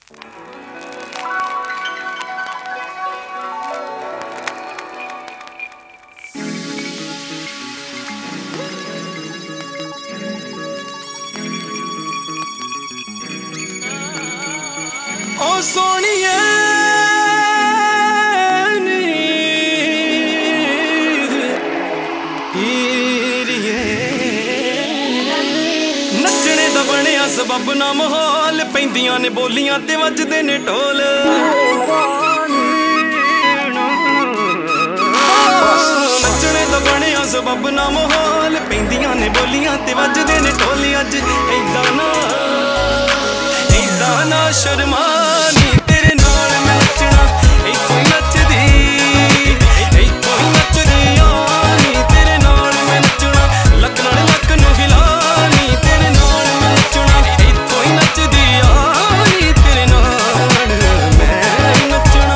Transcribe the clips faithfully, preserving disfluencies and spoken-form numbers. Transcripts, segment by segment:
ओ सोनिए नचने दा बनिया सबब ना माहौल पैंदियां ने बोलियां ते वजदे ने ढोल नचने दा बनिया सबब ना माहौल पैंदियां ने बोलियां ते वजदे ने ढोल अज ऐदा ना ऐदा ना शर्मा नी तेरे नाल मैं नचना इत्थों ही नचदी इत्थों ही नचदी नी तेरे नाल मैं नचना लक नाल लक नूं हिला नी तेरे नाल मैं नचना इत्थों ही नचदी नी तेरे नाल मैं नचना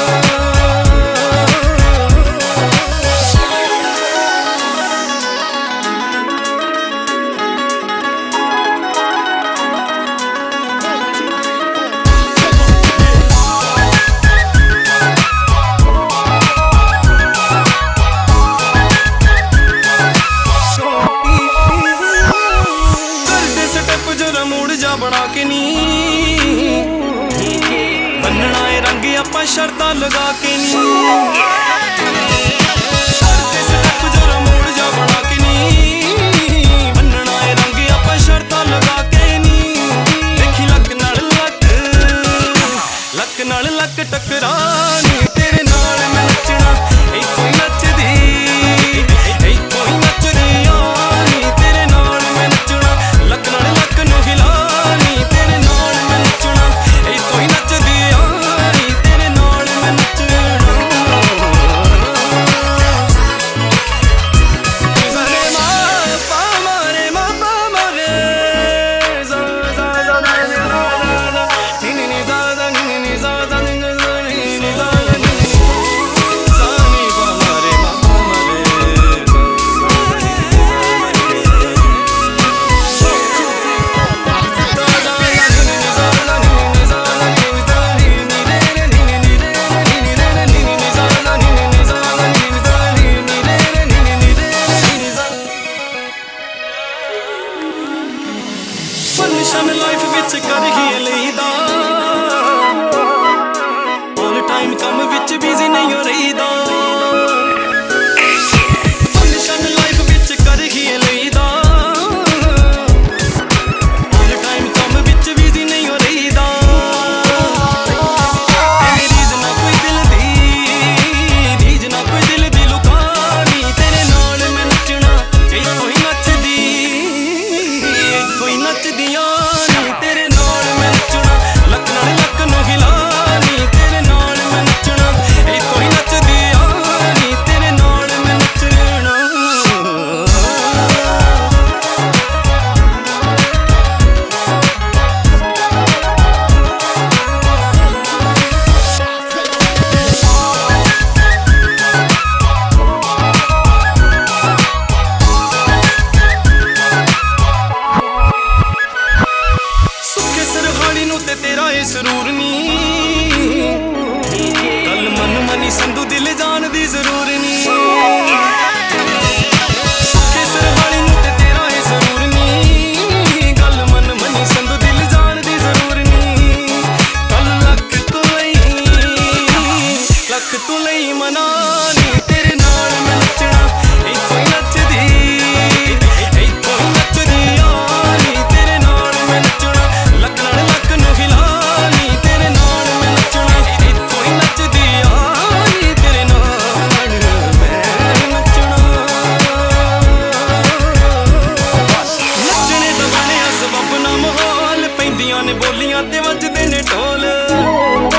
बना के नी बनना है रंग आपां शर्तां लगा के नी जरा मोड़ जा बना के नी बनना है रंग आपां शर्तां लगा के नी देखी लक नाल लक लक नाल लक टकरानी तेरे नाल मैं नचना इत्थों ही नचदी इत्थों ही नचदी नी तेरे नाल मैं नचना लक नाल लक नूं हिला लाइफ विच कर ही लईदा ऑल टाइम कम विच बिजी नहीं हो रहीदा फंक्शन लाइफ विच कर ही लईदा ऑल टाइम कम विच बिजी नहीं हो रहीदा तेरी रीज ना कोई दिल दी रीज ना कोई दिल दी लुकानी तेरे नाल मैं नचना इत्थों ही नचदी इत्थों ही नचदी तेरे नाल मैं नचना लक नाल लक नूं हिला नी तेरे नाल मैं नचना इत्थों ही नचदी नी तेरे नाल मैं नचना ते तेरा ये सुरूर नी कल मन मनी संधू दिल जान दी जरूर नी सरहाली नूं ते तेरा ये सुरूर नी कल मन मनी संधू दिल जान दी जरूर नी कल लख तू लई लख तू लई मना नी तेरे नाल मैं नचना इत्थों ही नचदी इत्थों ही नचदी नी तेरे नाल मैं नचना लक नाल लक नूं हिला नी तेरे नाल मैं नचना इत्थों ही नचदी नी तेरे नाल मैं नचना नचने दा बनिया सबब ना माहौल पैंदियां ने बोलियां ते वजदे ने ढोल